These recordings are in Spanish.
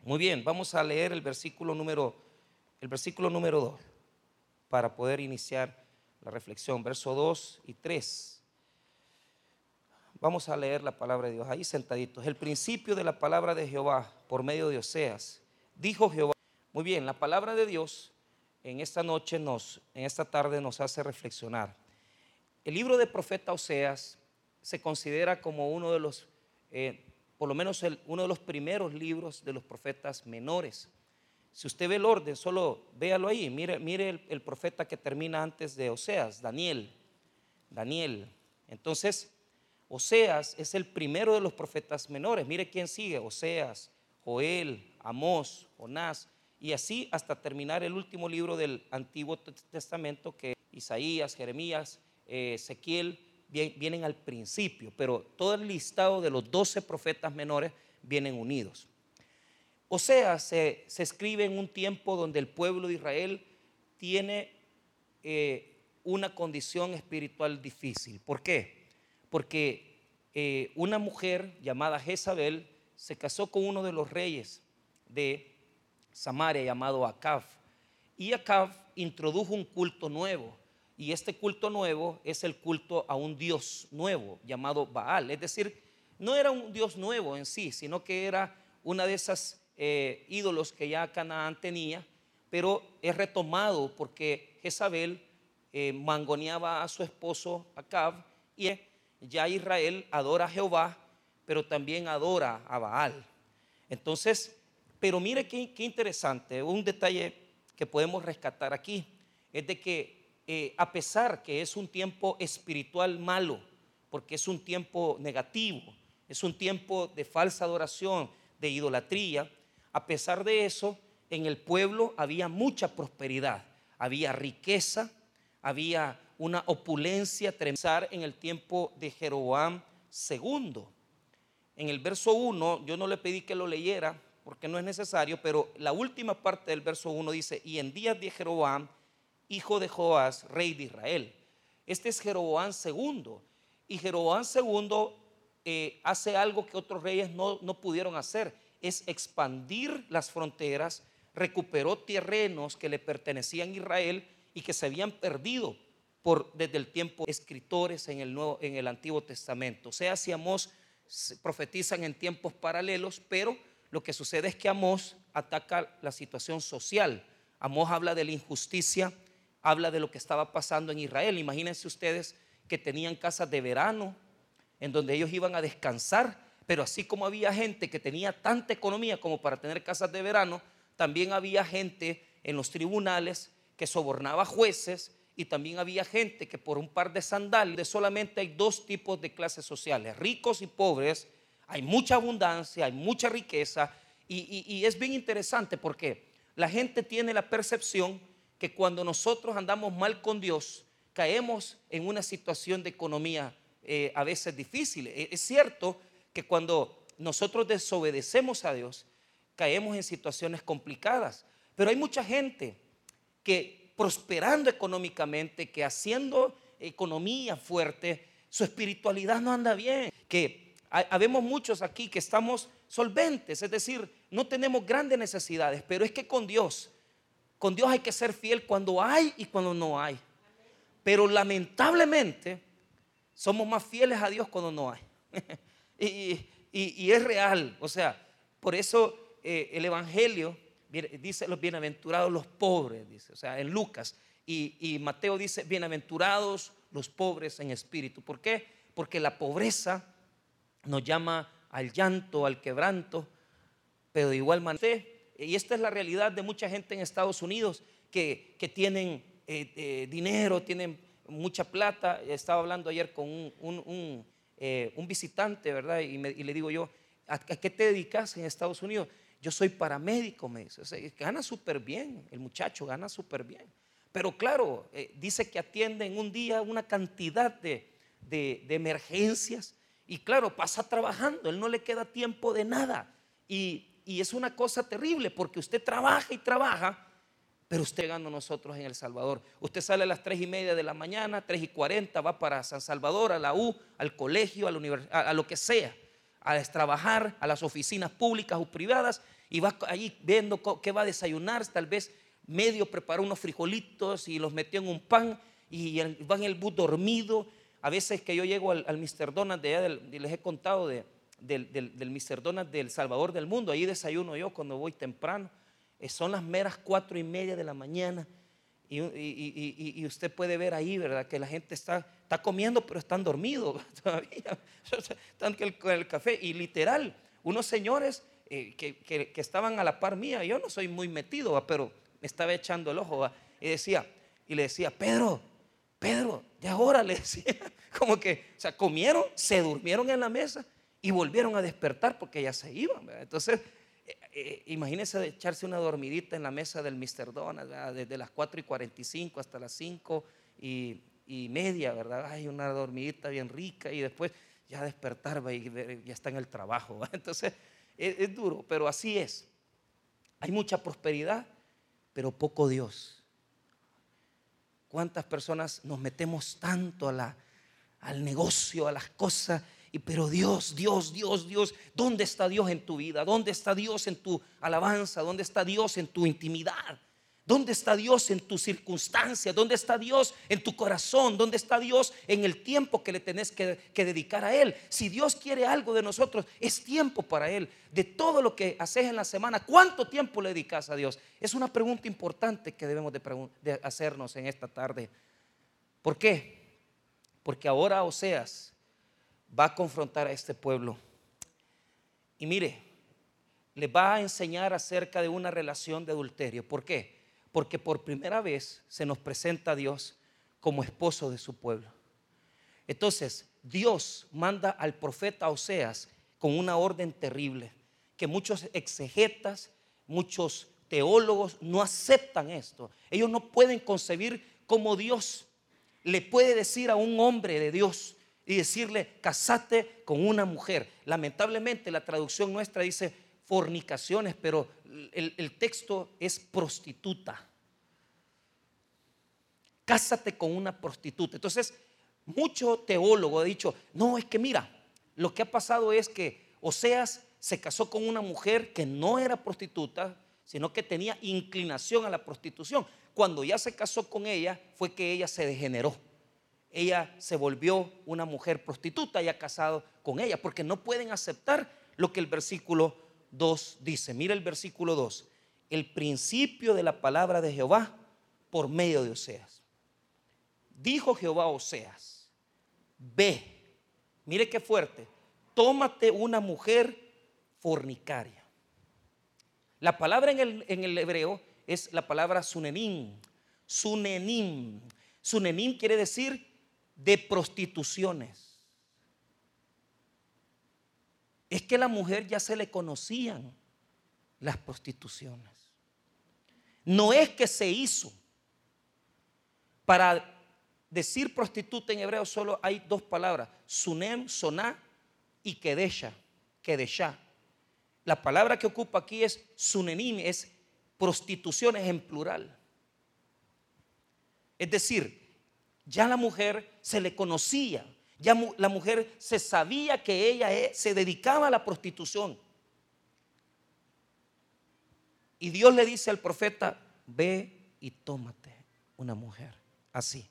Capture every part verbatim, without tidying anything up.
Muy bien, vamos a leer el versículo número, el versículo número dos para poder iniciar la reflexión. Verso dos y tres. Vamos a leer la palabra de Dios ahí sentaditos. El principio de la palabra de Jehová por medio de Oseas. Dijo Jehová. Muy bien, la palabra de Dios en esta noche, nos, en esta tarde nos hace reflexionar. El libro del profeta Oseas se considera como uno de los, eh, por lo menos el, uno de los primeros libros de los profetas menores. Si usted ve el orden, solo véalo ahí. Mire, mire el, el profeta que termina antes de Oseas, Daniel. Daniel. Entonces, Oseas es el primero de los profetas menores. Mire quién sigue: Oseas, Joel, Amós, Jonás, y así hasta terminar el último libro del Antiguo Testamento, que Isaías, Jeremías, eh, Ezequiel vienen al principio, pero todo el listado de los doce profetas menores vienen unidos. Oseas se, se escribe en un tiempo donde el pueblo de Israel tiene eh, una condición espiritual difícil. ¿Por qué? Porque eh, una mujer llamada Jezabel se casó con uno de los reyes de Samaria llamado Acab, y Acab introdujo un culto nuevo, y este culto nuevo es el culto a un dios nuevo llamado Baal. Es decir, no era un dios nuevo en sí, sino que era una de esas eh, ídolos que ya Canaán tenía, pero es retomado porque Jezabel eh, mangoneaba a su esposo Acab, y ya Israel adora a Jehová, pero también adora a Baal. Entonces, pero mire qué, qué interesante, un detalle que podemos rescatar aquí es de que eh, a pesar que es un tiempo espiritual malo, porque es un tiempo negativo, es un tiempo de falsa adoración, de idolatría, a pesar de eso, en el pueblo había mucha prosperidad, había riqueza, había una opulencia tremenda. En el tiempo de Jeroboam segundo, en el verso uno, yo no le pedí que lo leyera porque no es necesario, pero la última parte del verso uno dice: y en días de Jeroboam, hijo de Joás, rey de Israel. Este es Jeroboam segundo, y Jeroboam segundo eh, hace algo que otros reyes no, no pudieron hacer, es expandir las fronteras, recuperó terrenos que le pertenecían a Israel y que se habían perdido por, desde el tiempo de escritores en el, Nuevo, en el Antiguo Testamento. O sea, si Amós profetizan en tiempos paralelos, pero lo que sucede es que Amós ataca la situación social. Amós habla de la injusticia, habla de lo que estaba pasando en Israel. Imagínense ustedes que tenían casas de verano en donde ellos iban a descansar, pero así como había gente que tenía tanta economía como para tener casas de verano, también había gente en los tribunales que sobornaba jueces, y también había gente que por un par de sandalias. Solamente hay dos tipos de clases sociales: ricos y pobres. Hay mucha abundancia, hay mucha riqueza, y, y, y es bien interesante porque la gente tiene la percepción que cuando nosotros andamos mal con Dios, caemos en una situación de economía eh, a veces difícil. Es cierto que cuando nosotros desobedecemos a Dios, caemos en situaciones complicadas, pero hay mucha gente que prosperando económicamente, que haciendo economía fuerte, su espiritualidad no anda bien, que habemos muchos aquí que estamos solventes, es decir, no tenemos grandes necesidades, pero es que con Dios, con Dios hay que ser fiel cuando hay y cuando no hay. Pero lamentablemente somos más fieles a Dios cuando no hay. y, y, y es real, o sea, por eso eh, el Evangelio dice los bienaventurados los pobres, dice, o sea, en Lucas, y, y Mateo dice bienaventurados los pobres en espíritu. ¿Por qué? Porque la pobreza nos llama al llanto, al quebranto, pero de igual manera, y esta es la realidad de mucha gente en Estados Unidos que, que tienen eh, eh, dinero, tienen mucha plata. Estaba hablando ayer con un, un, un, eh, un visitante, ¿verdad? Y, me, y le digo yo: ¿a, ¿a qué te dedicas en Estados Unidos? Yo soy paramédico, me dice. O sea, gana súper bien, el muchacho gana súper bien. Pero claro, eh, dice que atiende en un día una cantidad de, de, de emergencias. Y claro, pasa trabajando, él no le queda tiempo de nada. Y, y es una cosa terrible porque usted trabaja y trabaja, pero usted llegando nosotros en El Salvador, usted sale a las tres y media de la mañana, tres y cuarenta, va para San Salvador, a la U, al colegio, a, la univers- a, a lo que sea, a trabajar, a las oficinas públicas o privadas, y va ahí viendo qué va a desayunar. Tal vez medio preparó unos frijolitos y los metió en un pan y va en el bus dormido. A veces que yo llego al, al míster Donald de allá del, y les he contado de, del, del, del míster Donald del Salvador del Mundo. Ahí desayuno yo cuando voy temprano. Eh, son las meras cuatro y media de la mañana. Y, y, y, y usted puede ver ahí, ¿verdad?, que la gente está, está comiendo, pero están dormidos todavía. Están con el, el café. Y literal, unos señores eh, que, que, que estaban a la par mía. Yo no soy muy metido, ¿va?, pero me estaba echando el ojo, ¿va?, y decía, y le decía, Pedro, Pedro, ya es hora, le decía. Como que, o sea, comieron, se durmieron en la mesa y volvieron a despertar porque ya se iban, ¿verdad? Entonces, eh, eh, imagínense de echarse una dormidita en la mesa del míster Donald, ¿verdad?, desde las cuatro y cuarenta y cinco hasta las cinco y, y media, ¿verdad? Hay una dormidita bien rica y después ya despertar, ¿verdad?, y ya está en el trabajo, ¿verdad? Entonces, es, es duro, pero así es. Hay mucha prosperidad, pero poco Dios. ¿Cuántas personas nos metemos tanto a la, al negocio, a las cosas? Y pero Dios, Dios, Dios, Dios, ¿dónde está Dios en tu vida? ¿Dónde está Dios en tu alabanza? ¿Dónde está Dios en tu intimidad? ¿Dónde está Dios en tus circunstancias? ¿Dónde está Dios en tu corazón? ¿Dónde está Dios en el tiempo que le tenés que, que dedicar a Él? Si Dios quiere algo de nosotros, es tiempo para Él. De todo lo que haces en la semana, ¿cuánto tiempo le dedicas a Dios? Es una pregunta importante que debemos de, de hacernos en esta tarde. ¿Por qué? Porque ahora Oseas va a confrontar a este pueblo. Y mire, le va a enseñar acerca de una relación de adulterio. ¿Por qué? Porque por primera vez se nos presenta a Dios como esposo de su pueblo. Entonces, Dios manda al profeta Oseas con una orden terrible, que muchos exegetas, muchos teólogos no aceptan esto. Ellos no pueden concebir cómo Dios le puede decir a un hombre de Dios y decirle, casate con una mujer. Lamentablemente la traducción nuestra dice fornicaciones, pero el, el texto es prostituta. Cásate con una prostituta. Entonces, mucho teólogo ha dicho, no, es que mira, lo que ha pasado es que Oseas se casó con una mujer que no era prostituta, sino que tenía inclinación a la prostitución. Cuando ya se casó con ella, fue que ella se degeneró. Ella se volvió una mujer prostituta y ha casado con ella, porque no pueden aceptar lo que el versículo dos dice. Mira el versículo dos: el principio de la palabra de Jehová por medio de Oseas. Dijo Jehová a Oseas, ve, mire qué fuerte, tómate una mujer fornicaria. La palabra en el, en el hebreo es la palabra sunenim. Sunenim. Sunenim quiere decir de prostituciones. Es que a la mujer ya se le conocían las prostituciones. No es que se hizo. Para decir prostituta en hebreo solo hay dos palabras: sunem, soná, y kedesha, kedeshá. La palabra que ocupa aquí es sunenim, es prostituciones en plural. Es decir, ya la mujer se le conocía, ya la mujer se sabía que ella se dedicaba a la prostitución. Y Dios le dice al profeta, ve y tómate una mujer así.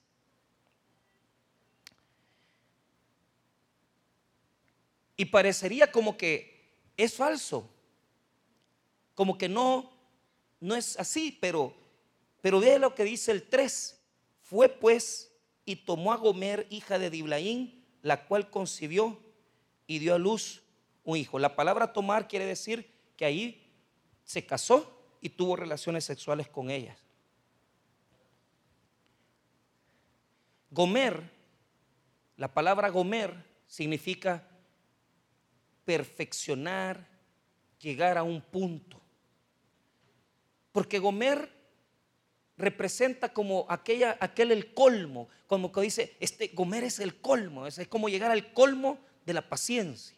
Y parecería como que es falso, como que no, no es así, pero, pero ve lo que dice el tres. Fue pues y tomó a Gomer, hija de Diblaín, la cual concibió y dio a luz un hijo. La palabra tomar quiere decir que ahí se casó y tuvo relaciones sexuales con ellas. Gomer, la palabra Gomer significa perfeccionar, llegar a un punto. Porque Gomer representa como aquella, aquel el colmo, como que dice, este Gomer es el colmo, es, es como llegar al colmo de la paciencia.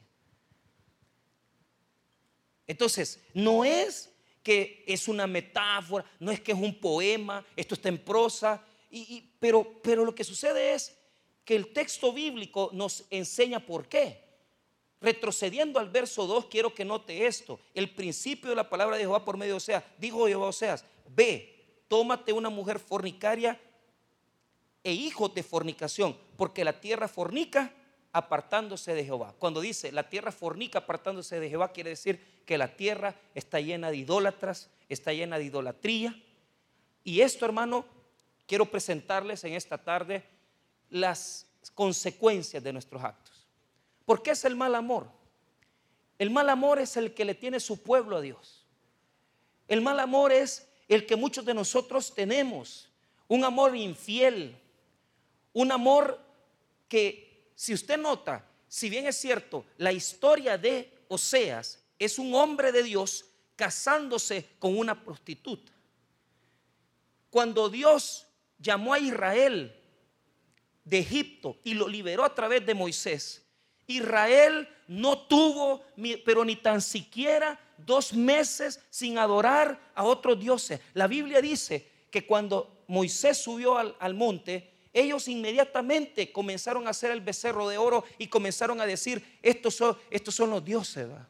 Entonces, no es que es una metáfora, no es que es un poema, esto está en prosa, y, y, pero, pero lo que sucede es que el texto bíblico nos enseña por qué. Retrocediendo al verso dos, quiero que note esto. El principio de la palabra de Jehová por medio de Oseas. Dijo Jehová a Oseas: ve, tómate una mujer fornicaria e hijos de fornicación, porque la tierra fornica apartándose de Jehová. Cuando dice la tierra fornica apartándose de Jehová, quiere decir que la tierra está llena de idólatras, está llena de idolatría. Y esto, hermano, quiero presentarles en esta tarde las consecuencias de nuestros actos. ¿Por qué es el mal amor? El mal amor es el que le tiene su pueblo a Dios. El mal amor es el que muchos de nosotros tenemos, un amor infiel, un amor que, si usted nota, si bien es cierto, la historia de Oseas es un hombre de Dios casándose con una prostituta. Cuando Dios llamó a Israel de Egipto y lo liberó a través de Moisés, Israel no tuvo, pero ni tan siquiera dos meses sin adorar a otros dioses. La Biblia dice que cuando Moisés subió al, al monte, ellos inmediatamente comenzaron a hacer el becerro de oro y comenzaron a decir: estos son, estos son los dioses, ¿verdad?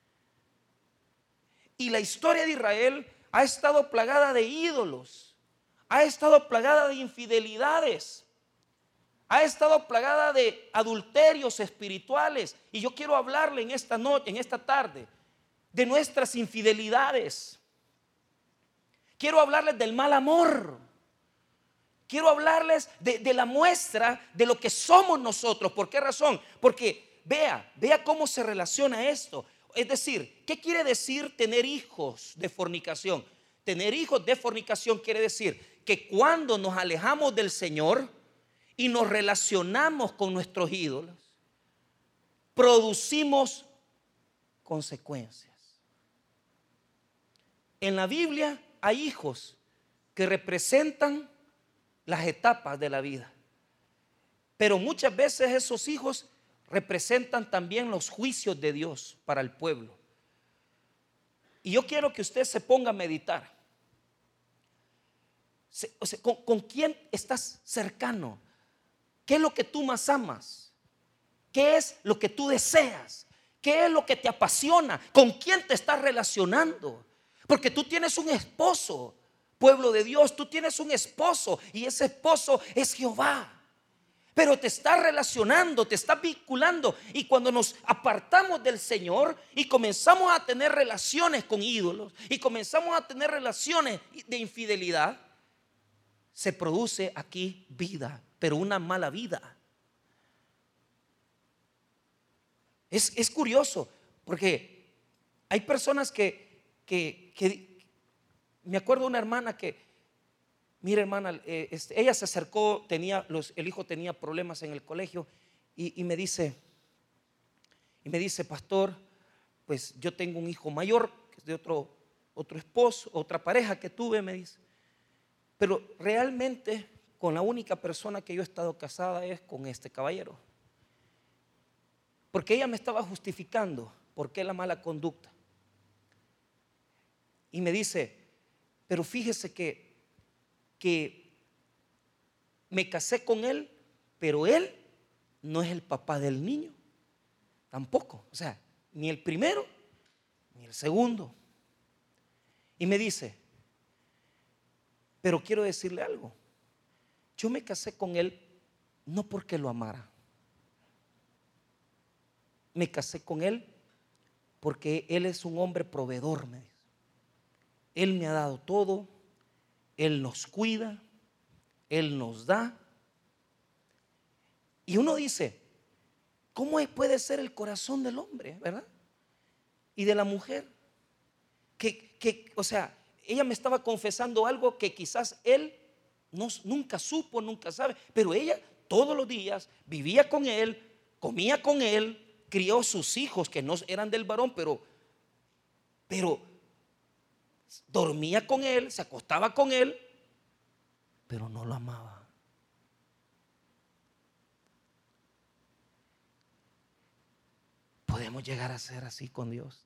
Y la historia de Israel ha estado plagada de ídolos, ha estado plagada de infidelidades, ha estado plagada de adulterios espirituales. Y yo quiero hablarle en esta noche, en esta tarde, de nuestras infidelidades. Quiero hablarles del mal amor. Quiero hablarles de, de la muestra de lo que somos nosotros. ¿Por qué razón? Porque vea, vea cómo se relaciona esto. Es decir, ¿qué quiere decir tener hijos de fornicación? Tener hijos de fornicación quiere decir que cuando nos alejamos del Señor y nos relacionamos con nuestros ídolos, producimos consecuencias. En la Biblia hay hijos que representan las etapas de la vida, pero muchas veces esos hijos representan también los juicios de Dios para el pueblo. Y yo quiero que usted se ponga a meditar. Se, o sea, ¿con, ¿Con quién estás cercano? ¿Qué es lo que tú más amas? ¿Qué es lo que tú deseas? ¿Qué es lo que te apasiona? ¿Con quién te estás relacionando? Porque tú tienes un esposo, pueblo de Dios, tú tienes un esposo y ese esposo es Jehová. Pero te estás relacionando, te estás vinculando, y cuando nos apartamos del Señor y comenzamos a tener relaciones con ídolos y comenzamos a tener relaciones de infidelidad, se produce aquí vida, pero una mala vida. Es, es curioso porque hay personas que, que, que me acuerdo de una hermana que, mira, hermana, eh, este, ella se acercó, tenía los, el hijo tenía problemas en el colegio y, y me dice, y me dice, pastor, pues yo tengo un hijo mayor que es de otro, otro esposo, otra pareja que tuve, me dice, pero realmente con la única persona que yo he estado casada es con este caballero. Porque ella me estaba justificando por qué la mala conducta. Y me dice, pero fíjese que que me casé con él, pero él no es el papá del niño, tampoco, o sea, ni el primero ni el segundo. Y me dice, pero quiero decirle algo, yo me casé con él no porque lo amara, me casé con él porque él es un hombre proveedor, me dice. Él me ha dado todo, Él nos cuida, Él nos da. Y uno dice, ¿cómo puede ser el corazón del hombre, verdad? Y de la mujer. Que, que, o sea, ella me estaba confesando algo que quizás él no, nunca supo, nunca sabe, pero ella todos los días vivía con él, comía con él, crió sus hijos que no eran del varón, pero, pero dormía con él, se acostaba con él, pero no lo amaba. Podemos llegar a ser así con Dios.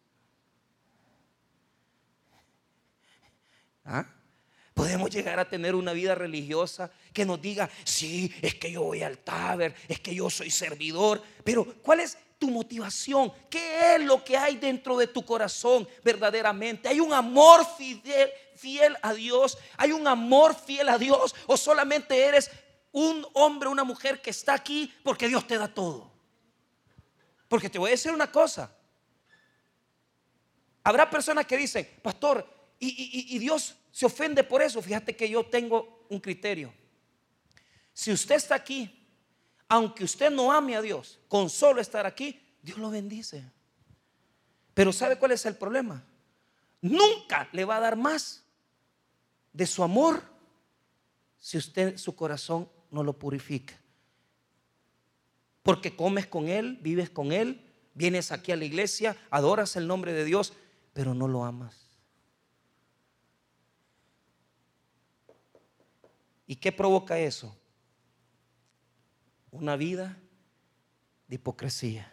¿Ah? Podemos llegar a tener una vida religiosa que nos diga, sí, es que yo voy al taber, es que yo soy servidor, pero ¿cuál es tu motivación? ¿Qué es lo que hay dentro de tu corazón verdaderamente? ¿Hay un amor fiel, fiel a Dios? ¿Hay un amor fiel a Dios? ¿O solamente eres un hombre, una mujer que está aquí porque Dios te da todo? Porque te voy a decir una cosa. Habrá personas que dicen, pastor, y, y, y Dios se ofende por eso. Fíjate que yo tengo un criterio. Si usted está aquí, aunque usted no ame a Dios, con solo estar aquí, Dios lo bendice. Pero ¿sabe cuál es el problema? Nunca le va a dar más de su amor si usted su corazón no lo purifica. Porque comes con Él, vives con Él, vienes aquí a la iglesia, adoras el nombre de Dios, pero no lo amas. ¿Y qué provoca eso? Una vida de hipocresía.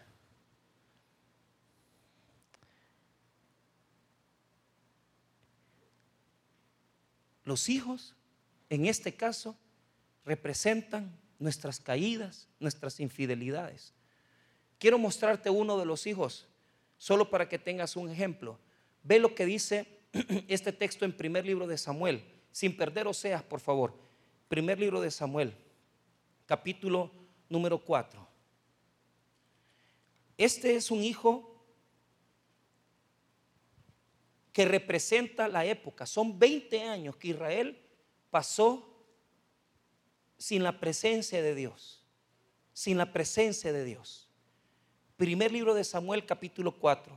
Los hijos, en este caso, representan nuestras caídas, nuestras infidelidades. Quiero mostrarte uno de los hijos, solo para que tengas un ejemplo. Ve lo que dice este texto en primer libro de Samuel, sin perder Oseas, por favor. Primer libro de Samuel, capítulo número cuatro. Este es un hijo que representa la época. Son veinte años que Israel pasó sin la presencia de Dios. Sin la presencia de Dios. Primer libro de Samuel, capítulo cuatro.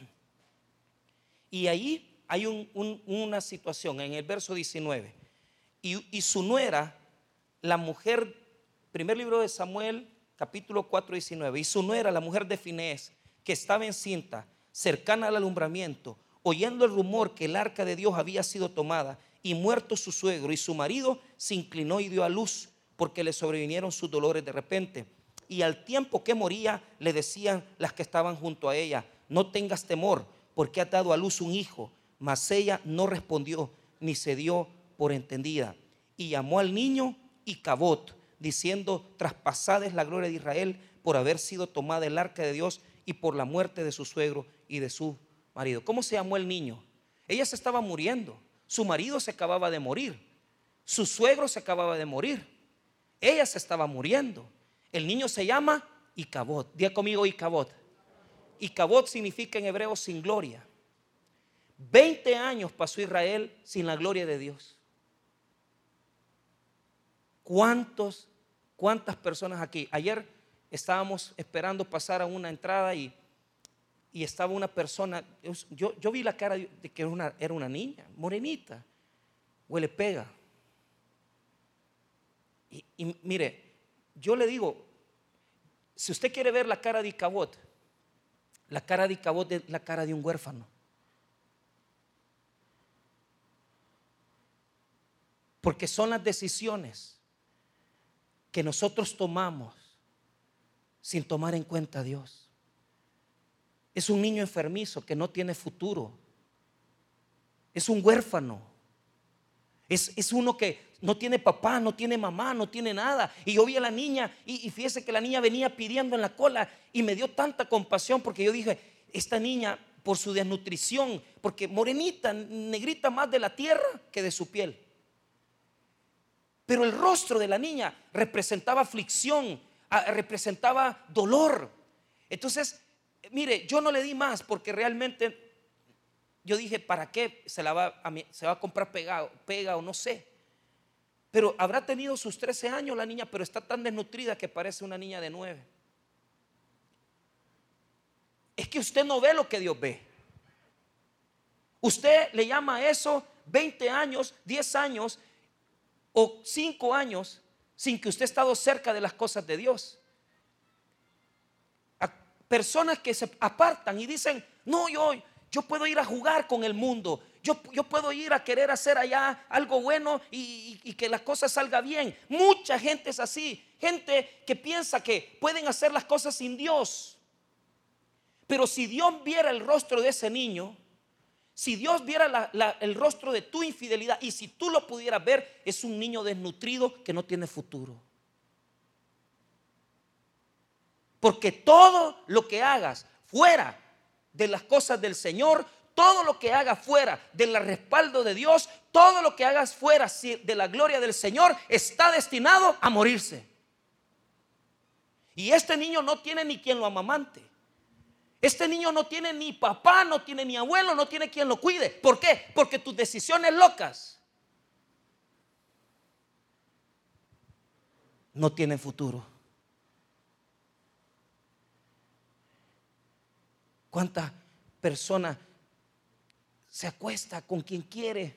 Y ahí hay un, un, una situación en el verso diecinueve. Y, y su nuera, la mujer, primer libro de Samuel, capítulo cuatro, diecinueve. Y su nuera, la mujer de Finés, que estaba encinta, cercana al alumbramiento, oyendo el rumor que el arca de Dios había sido tomada y muerto su suegro y su marido, se inclinó y dio a luz, porque le sobrevinieron sus dolores de repente. Y al tiempo que moría, le decían las que estaban junto a ella: no tengas temor, porque ha dado a luz un hijo. Mas ella no respondió, ni se dio por entendida. Y llamó al niño Icabod, diciendo: traspasada es la gloria de Israel por haber sido tomada el arca de Dios y por la muerte de su suegro y de su marido. ¿Cómo se llamó el niño? Ella se estaba muriendo. Su marido se acababa de morir. Su suegro se acababa de morir. Ella se estaba muriendo. El niño se llama Icabod. Diga conmigo Icabod. Icabod significa en hebreo sin gloria. veinte años pasó Israel sin la gloria de Dios. ¿Cuántos, cuántas personas aquí? Ayer estábamos esperando pasar a una entrada y, y estaba una persona. Yo, yo vi la cara de que era una, era una niña, morenita, huele pega. Y, y mire, yo le digo, si usted quiere ver la cara de Icabod, la cara de Icabod es la cara de un huérfano. Porque son las decisiones que nosotros tomamos sin tomar en cuenta a Dios. Es un niño enfermizo que no tiene futuro. Es un huérfano. Es, es uno que no tiene papá, no tiene mamá, no tiene nada. Y yo vi a la niña y, y fíjese que la niña venía pidiendo en la cola y me dio tanta compasión, porque yo dije, esta niña por su desnutrición, porque morenita, negrita más de la tierra que de su piel. Pero el rostro de la niña representaba aflicción, representaba dolor. Entonces, mire, yo no le di más porque realmente yo dije, ¿para qué se, la va, a, se va a comprar pega, pega o no sé? Pero habrá tenido sus trece años la niña, pero está tan desnutrida que parece una niña de nueve. Es que usted no ve lo que Dios ve. Usted le llama a eso veinte años, diez años o cinco años sin que usted ha estado cerca de las cosas de Dios. A personas que se apartan y dicen, no, yo, yo puedo ir a jugar con el mundo. Yo, yo puedo ir a querer hacer allá algo bueno y, y, y que las cosas salgan bien. Mucha gente es así. Gente que piensa que pueden hacer las cosas sin Dios. Pero si Dios viera el rostro de ese niño, si Dios viera la, la, el rostro de tu infidelidad, y si tú lo pudieras ver, es un niño desnutrido que no tiene futuro. Porque todo lo que hagas fuera de las cosas del Señor, todo lo que hagas fuera del respaldo de Dios, todo lo que hagas fuera de la gloria del Señor, está destinado a morirse. Y este niño no tiene ni quien lo amamante. Este niño no tiene ni papá, no tiene ni abuelo, no tiene quien lo cuide. ¿Por qué? Porque tus decisiones locas no tienen futuro. ¿Cuántas personas se acuesta con quien quiere?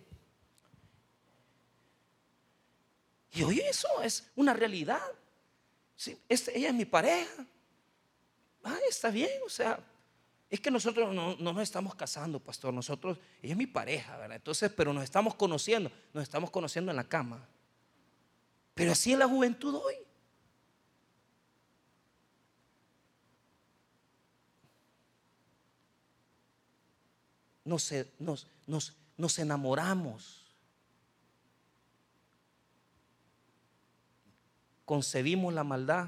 Y hoy eso es una realidad. Sí, este, ella es mi pareja. Ah, está bien, o sea, es que nosotros no, no nos estamos casando, pastor. Nosotros, ella es mi pareja, ¿verdad? Entonces, pero nos estamos conociendo, nos estamos conociendo en la cama. Pero así es la juventud hoy. Nos, nos, nos, nos enamoramos, concebimos la maldad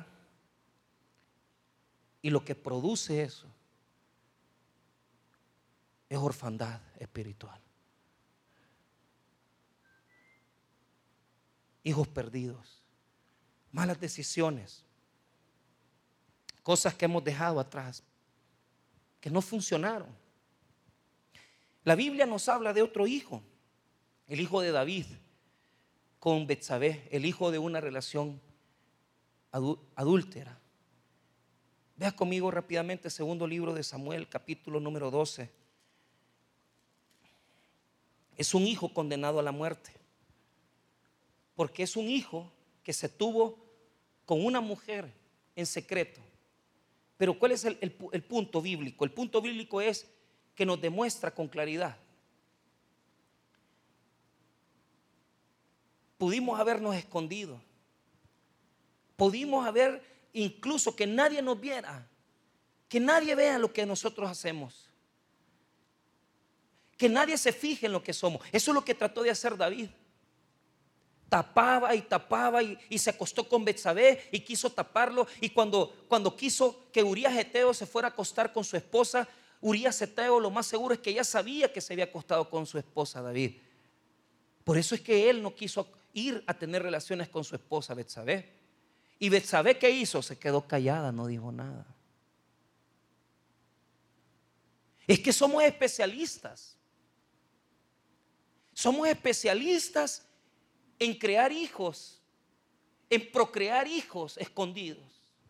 y lo que produce eso es orfandad espiritual. Hijos perdidos, malas decisiones, cosas que hemos dejado atrás, que no funcionaron. La Biblia nos habla de otro hijo, el hijo de David con Betsabé, el hijo de una relación adúltera. Vea conmigo rápidamente segundo libro de Samuel, capítulo número doce. Es un hijo condenado a la muerte, porque es un hijo que se tuvo con una mujer en secreto. Pero ¿cuál es el, el, el punto bíblico? El punto bíblico es que nos demuestra con claridad. Pudimos habernos escondido, pudimos haber incluso que nadie nos viera, que nadie vea lo que nosotros hacemos, que nadie se fije en lo que somos. Eso es lo que trató de hacer David. Tapaba y tapaba y, y se acostó con Betsabé y quiso taparlo. Y cuando, cuando quiso que Urías Eteo se fuera a acostar con su esposa, Urías Eteo lo más seguro es que ya sabía que se había acostado con su esposa David. Por eso es que él no quiso ir a tener relaciones con su esposa Betsabé. Y Betsabé, ¿qué hizo? Se quedó callada, no dijo nada. Es que somos especialistas. Somos especialistas en crear hijos, en procrear hijos escondidos.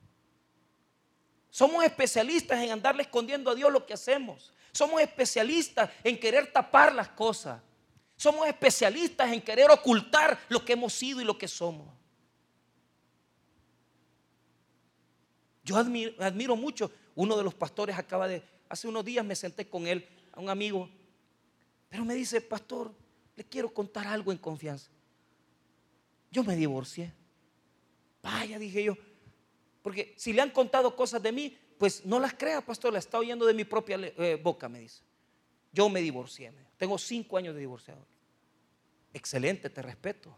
Somos especialistas en andarle escondiendo a Dios lo que hacemos. Somos especialistas en querer tapar las cosas. Somos especialistas en querer ocultar lo que hemos sido y lo que somos. Yo admiro, admiro mucho. Uno de los pastores acaba de, hace unos días me senté con él, a un amigo, pero me dice: pastor, le quiero contar algo en confianza. Yo me divorcié. Vaya, dije yo, porque si le han contado cosas de mí, pues no las crea, pastor, la está oyendo de mi propia eh, boca, me dice. Yo me divorcié, me. Tengo cinco años de divorciado. Excelente, te respeto.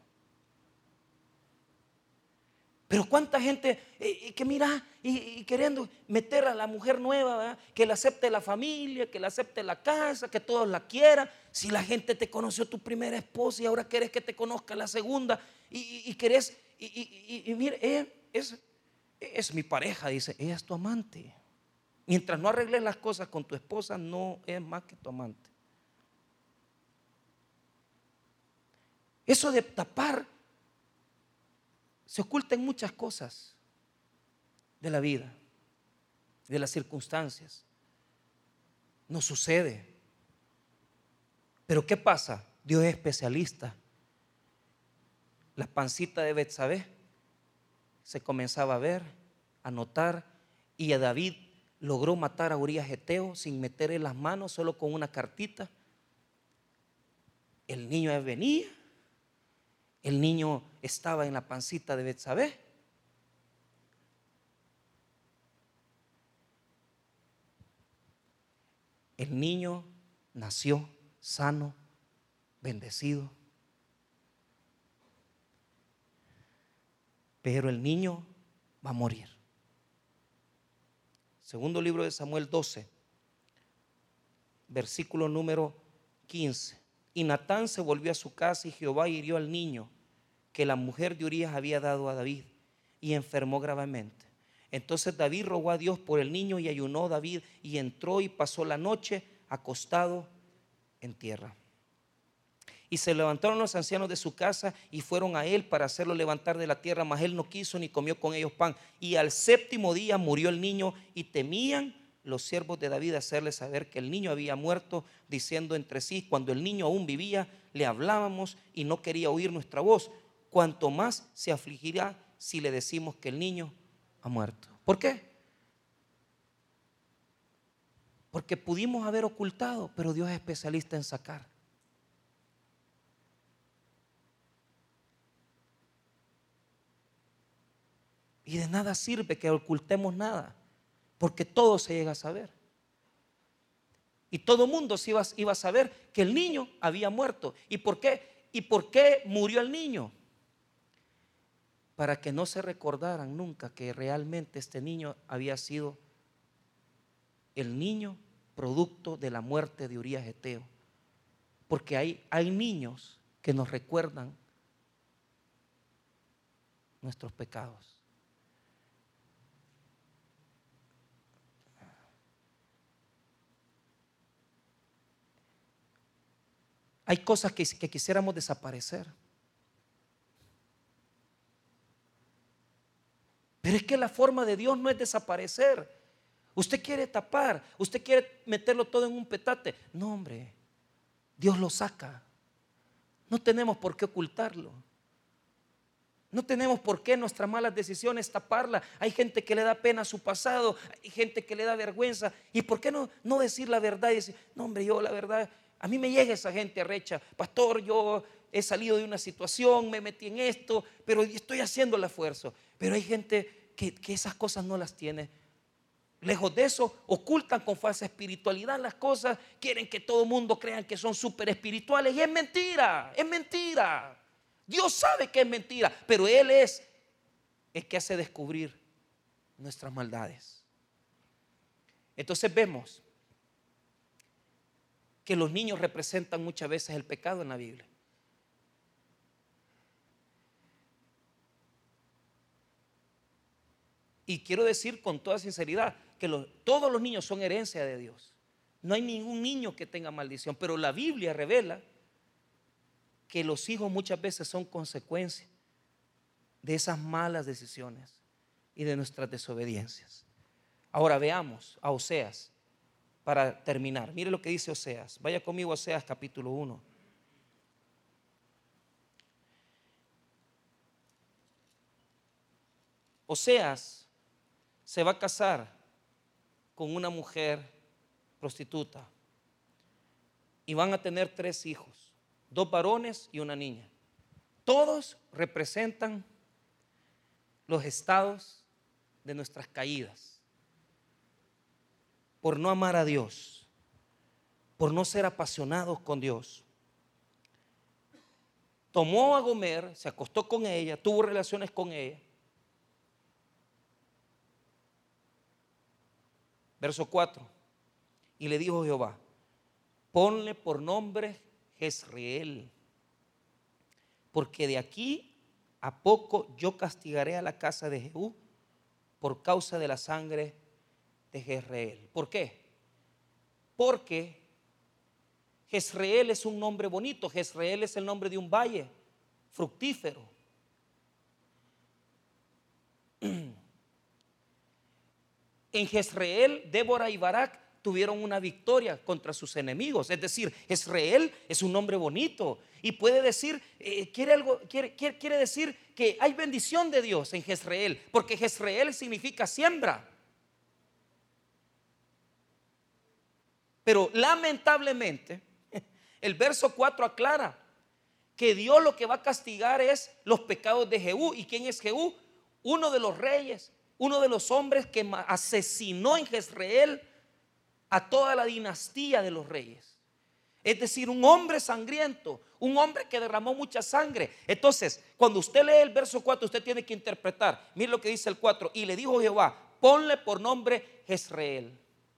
Pero cuánta gente eh, que mira y, y queriendo meter a la mujer nueva, ¿verdad? Que la acepte la familia, que la acepte la casa, que todos la quieran. Si la gente te conoció tu primera esposa y ahora querés que te conozca la segunda y, y, y querés y, y, y, y mire, ella es, es mi pareja, dice, ella es tu amante. Mientras no arregles las cosas con tu esposa, no es más que tu amante. Eso de tapar se oculta en muchas cosas de la vida, de las circunstancias. No sucede. Pero ¿qué pasa? Dios es especialista. La pancita de Betsabé se comenzaba a ver, a notar, y a David logró matar a Urías Eteo sin meterle las manos, solo con una cartita. El niño venía. El niño estaba en la pancita de Betsabé. El niño nació sano, bendecido. Pero el niño va a morir. Segundo libro de Samuel doce, versículo número quince. Y Natán se volvió a su casa y Jehová hirió al niño que la mujer de Urías había dado a David y enfermó gravemente. Entonces David rogó a Dios por el niño y ayunó David y entró y pasó la noche acostado en tierra. Y se levantaron los ancianos de su casa y fueron a él para hacerlo levantar de la tierra, mas él no quiso ni comió con ellos pan. Y al séptimo día murió el niño y temían los siervos de David hacerle saber que el niño había muerto, diciendo entre sí: cuando el niño aún vivía, le hablábamos y no quería oír nuestra voz. Cuanto más se afligirá si le decimos que el niño ha muerto. ¿Por qué? Porque pudimos haber ocultado, pero Dios es especialista en sacar. Y de nada sirve que ocultemos nada, porque todo se llega a saber. Y todo el mundo se iba, iba a saber que el niño había muerto. ¿Y por qué? ¿Y por qué murió el niño? Para que no se recordaran nunca que realmente este niño había sido el niño producto de la muerte de Urías Eteo. Porque hay, hay niños que nos recuerdan nuestros pecados. Hay cosas que, que quisiéramos desaparecer. Pero es que la forma de Dios no es desaparecer. Usted quiere tapar, usted quiere meterlo todo en un petate. No, hombre, Dios lo saca. No tenemos por qué ocultarlo. No tenemos por qué nuestras malas decisiones taparla. Hay gente que le da pena a su pasado, hay gente que le da vergüenza. ¿Y por qué no, no decir la verdad y decir: no, hombre, yo la verdad, a mí me llega esa gente arrecha, pastor, yo he salido de una situación, me metí en esto, pero estoy haciendo el esfuerzo. Pero hay gente que, que esas cosas no las tiene. Lejos de eso, ocultan con falsa espiritualidad las cosas, quieren que todo el mundo crean que son súper espirituales, y es mentira, es mentira. Dios sabe que es mentira, pero Él es el que hace descubrir nuestras maldades. Entonces vemos que los niños representan muchas veces el pecado en la Biblia. Y quiero decir con toda sinceridad que los, todos los niños son herencia de Dios. No hay ningún niño que tenga maldición, pero la Biblia revela que los hijos muchas veces son consecuencia de esas malas decisiones y de nuestras desobediencias. Ahora veamos a Oseas para terminar. Mire lo que dice Oseas. Vaya conmigo a Oseas capítulo uno. Oseas se va a casar con una mujer prostituta y van a tener tres hijos, dos varones y una niña. Todos representan los estados de nuestras caídas por no amar a Dios, por no ser apasionados con Dios. Tomó a Gomer, se acostó con ella, tuvo relaciones con ella. Verso cuatro. Y le dijo Jehová: ponle por nombre Jezreel, porque de aquí a poco yo castigaré a la casa de Jehú por causa de la sangre de Jezreel. ¿Por qué? Porque Jezreel es un nombre bonito. Jezreel es el nombre de un valle fructífero. En Jezreel, Débora y Barak tuvieron una victoria contra sus enemigos. Es decir, Jezreel es un nombre bonito y puede decir, eh, quiere, algo, quiere, quiere, quiere decir que hay bendición de Dios en Jezreel, porque Jezreel significa siembra. Pero lamentablemente, el verso cuatro aclara que Dios lo que va a castigar es los pecados de Jehú. ¿Y quién es Jehú? Uno de los reyes, uno de los hombres que asesinó en Jezreel a toda la dinastía de los reyes. Es decir, un hombre sangriento, un hombre que derramó mucha sangre. Entonces, cuando usted lee el verso cuatro, usted tiene que interpretar. Mire lo que dice el cuatro. Y le dijo Jehová: ponle por nombre Jezreel.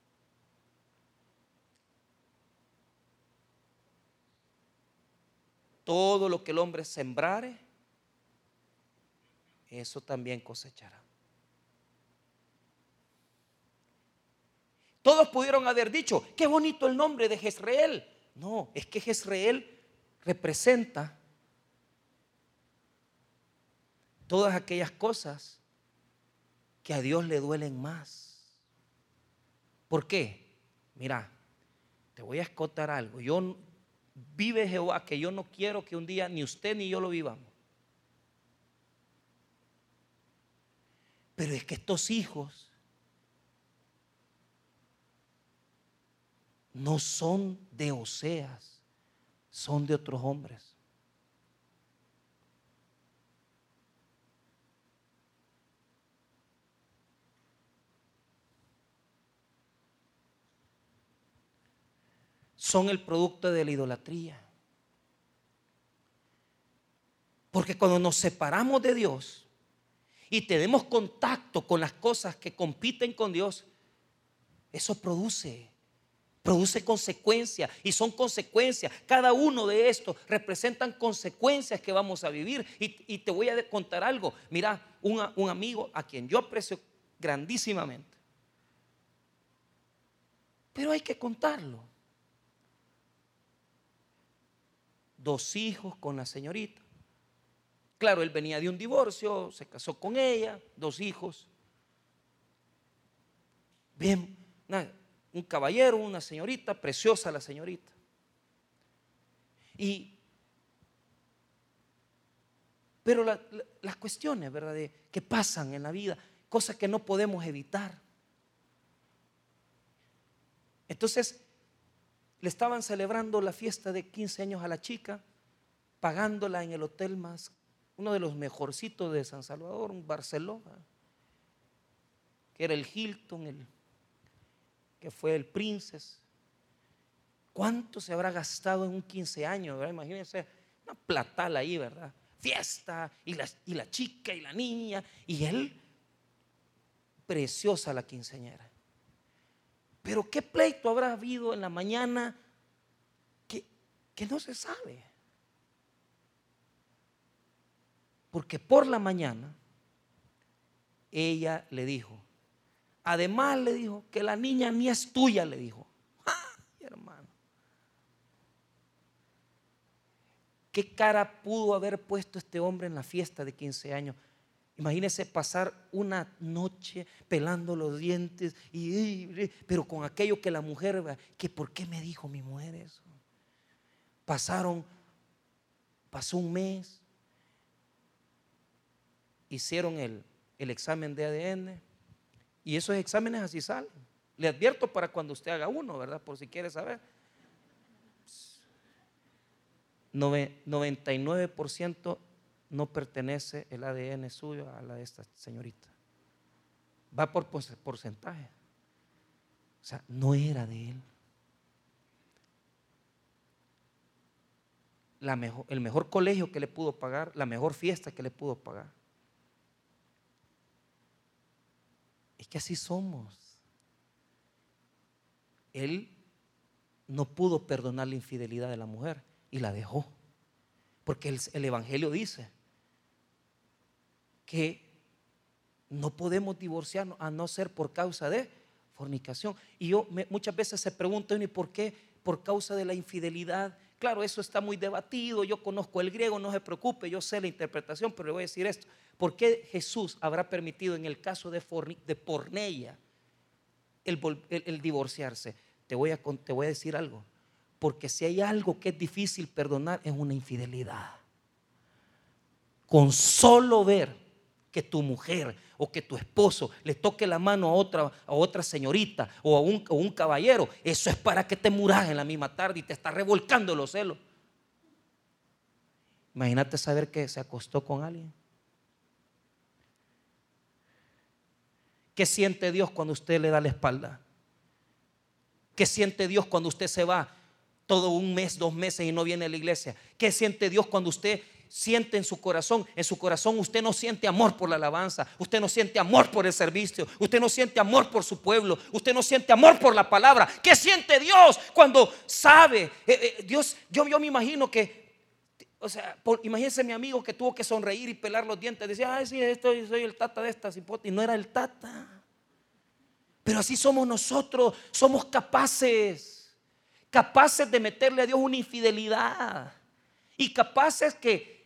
Todo lo que el hombre sembrare, eso también cosechará. Todos pudieron haber dicho, qué bonito el nombre de Jezreel. No, es que Jezreel representa todas aquellas cosas que a Dios le duelen más. ¿Por qué? Mira, te voy a escotar algo. Yo, vive Jehová, que yo no quiero que un día ni usted ni yo lo vivamos. Pero es que estos hijos no son de Oseas, son de otros hombres. Son el producto de la idolatría. Porque cuando nos separamos de Dios y tenemos contacto con las cosas que compiten con Dios, eso produce Produce consecuencias, y son consecuencias. Cada uno de estos representan consecuencias que vamos a vivir. Y, y te voy a contar algo. Mira, un, un amigo a quien yo aprecio grandísimamente, pero hay que contarlo. Dos hijos con la señorita. Claro, él venía de un divorcio, se casó con ella, dos hijos. Bien, nada. Un caballero, una señorita, preciosa la señorita. Y, pero la, la, las cuestiones, ¿verdad?, de, que pasan en la vida, cosas que no podemos evitar. Entonces, le estaban celebrando la fiesta de quince años a la chica, pagándola en el hotel más, uno de los mejorcitos de San Salvador, un Barcelona, que era el Hilton, el que fue el Princess. ¿Cuánto se habrá gastado en un quince años? ¿verdad? Imagínense, una platal ahí, ¿verdad? Fiesta, y la, y la chica y la niña, y él, preciosa la quinceañera. Pero qué pleito habrá habido en la mañana que, que no se sabe. Porque por la mañana ella le dijo, además le dijo que la niña ni es tuya, le dijo. ¡Ay, hermano! ¿Qué cara pudo haber puesto este hombre en la fiesta de quince años? Imagínese pasar una noche pelando los dientes, y, pero con aquello que la mujer, que ¿por qué me dijo mi mujer eso? Pasaron, pasó un mes, hicieron el, el examen de A D N. Y esos exámenes así salen. Le advierto para cuando usted haga uno, ¿verdad? Por si quiere saber. noventa y nueve por ciento no pertenece el A D N suyo a la de esta señorita. Va por porcentaje. O sea, no era de él. La mejor, el mejor colegio que le pudo pagar, la mejor fiesta que le pudo pagar. Es que así somos. Él no pudo perdonar la infidelidad de la mujer y la dejó. Porque el, el Evangelio dice que no podemos divorciarnos a no ser por causa de fornicación. Y yo me, muchas veces se pregunto, ¿y por qué? Por causa de la infidelidad. Claro, eso está muy debatido. Yo conozco el griego, no se preocupe, yo sé la interpretación, pero le voy a decir esto. ¿Por qué Jesús habrá permitido en el caso de, forni, de porneia el, el, el divorciarse? Te voy, a, te voy a decir algo. Porque si hay algo que es difícil perdonar, es una infidelidad. Con solo ver que tu mujer o que tu esposo le toque la mano a otra, a otra señorita o a un, a un caballero, eso es para que te muras en la misma tarde y te está revolcando los celos. Imagínate saber que se acostó con alguien. ¿Qué siente Dios cuando usted le da la espalda? ¿Qué siente Dios cuando usted se va todo un mes, dos meses y no viene a la iglesia? ¿Qué siente Dios cuando usted siente en su corazón, en su corazón usted no siente amor por la alabanza, usted no siente amor por el servicio, usted no siente amor por su pueblo, usted no siente amor por la palabra. ¿Qué siente Dios cuando sabe? Eh, eh, Dios, yo, yo me imagino que, o sea, por, imagínense mi amigo que tuvo que sonreír y pelar los dientes, decía, ay, sí, estoy, soy el tata de esta cipote, y no era el tata. Pero así somos nosotros, somos capaces, capaces de meterle a Dios una infidelidad. Y capaces que,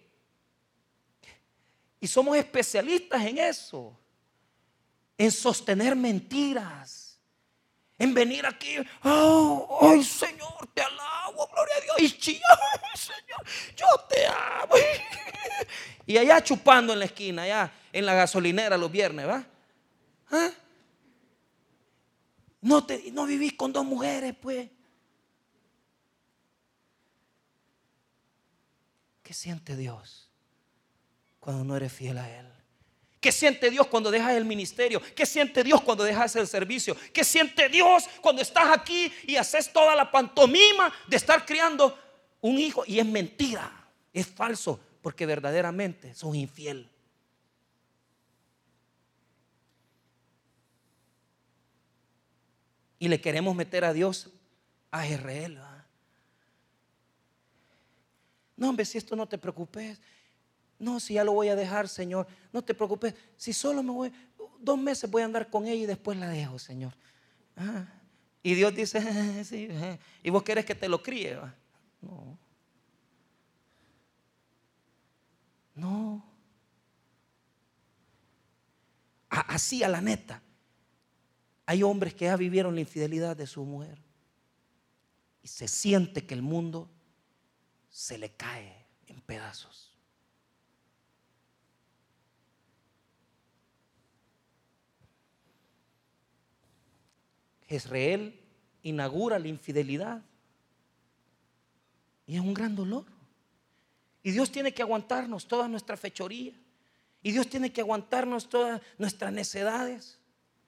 y somos especialistas en eso, en sostener mentiras, en venir aquí, oh, ay Señor, te alabo, gloria a Dios, y chillar, ay Señor, yo te amo. Y allá chupando en la esquina, allá en la gasolinera los viernes, ¿va? ¿Ah? No, te, no vivís con dos mujeres, pues. ¿Qué siente Dios cuando no eres fiel a Él? ¿Qué siente Dios cuando dejas el ministerio? ¿Qué siente Dios cuando dejas el servicio? ¿Qué siente Dios cuando estás aquí y haces toda la pantomima de estar criando un hijo? Y es mentira, es falso, porque verdaderamente sos infiel. Y le queremos meter a Dios a Israel, ¿verdad? No, hombre, si esto no te preocupes. No, si ya lo voy a dejar, Señor, no te preocupes. Si solo me voy, dos meses voy a andar con ella y después la dejo, Señor. Ah, y Dios dice, sí, y vos querés que te lo críe, ¿va? No. No. Así a la neta. Hay hombres que ya vivieron la infidelidad de su mujer y se siente que el mundo se le cae en pedazos. Jezreel inaugura la infidelidad y es un gran dolor. Y Dios tiene que aguantarnos toda nuestra fechoría, y Dios tiene que aguantarnos todas nuestras necedades.